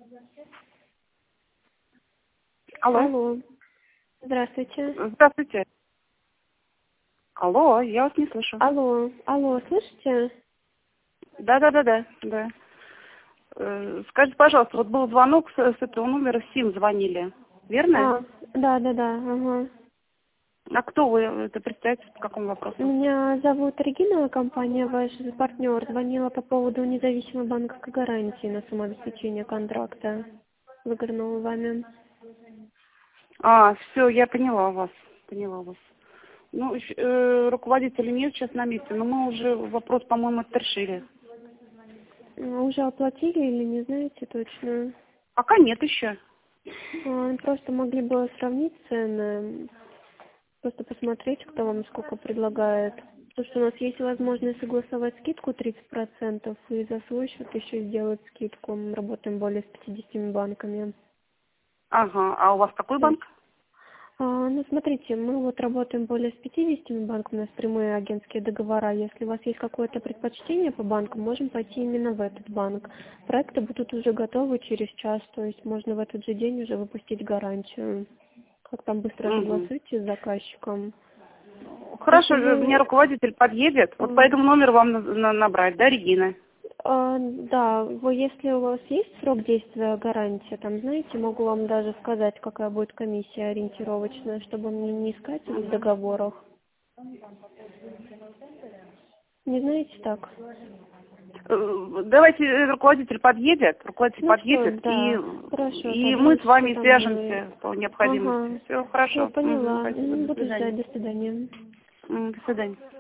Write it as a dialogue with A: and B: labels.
A: Алло.
B: Алло. Здравствуйте.
A: Здравствуйте. Алло, я вас не слышу.
B: Алло, слышите?
A: Да. Скажите, пожалуйста, вот был звонок с этого номера, СИМ звонили, верно?
B: Да, ага.
A: А кто вы? Это представьте, по какому вопросу?
B: Меня зовут Регина, компания ваш партнер. Звонила по поводу независимой банковской гарантии на самообеспечение контракта, выигранного вами.
A: Все, я поняла вас. Ну, руководителя нет сейчас на месте, но мы уже вопрос, по-моему, решили.
B: Уже оплатили или не знаете точно?
A: Пока нет еще.
B: Просто могли бы сравнить цены, просто посмотреть, кто вам сколько предлагает. Потому что у нас есть возможность согласовать скидку 30% и за свой счет еще сделать скидку. Мы работаем более с 50 банками.
A: Ага, а у вас какой
B: То есть,
A: банк?
B: смотрите, мы вот работаем более с 50 банками, у нас прямые агентские договора. Если у вас есть какое-то предпочтение по банкам, можем пойти именно в этот банк. Проекты будут уже готовы через час, то есть можно в этот же день уже выпустить гарантию. Как там быстро
A: Угу.
B: согласуете с заказчиком?
A: Хорошо,
B: Если
A: у меня
B: вы...
A: руководитель подъедет. Вот по этому номеру вам набрать, да, Регина?
B: Да, если у вас есть срок действия гарантии, там, знаете, могу вам даже сказать, какая будет комиссия ориентировочная, чтобы мне не искать в договорах. Не знаете так?
A: Давайте руководитель подъедет,
B: Ну все,
A: и,
B: да, хорошо,
A: и
B: тогда
A: мы с
B: еще
A: вами
B: там уже...
A: свяжемся по необходимости.
B: Ага,
A: Все
B: все
A: хорошо.
B: поняла.
A: Спасибо, до
B: Буду
A: свидания.
B: ждать, до свидания.
A: До свидания.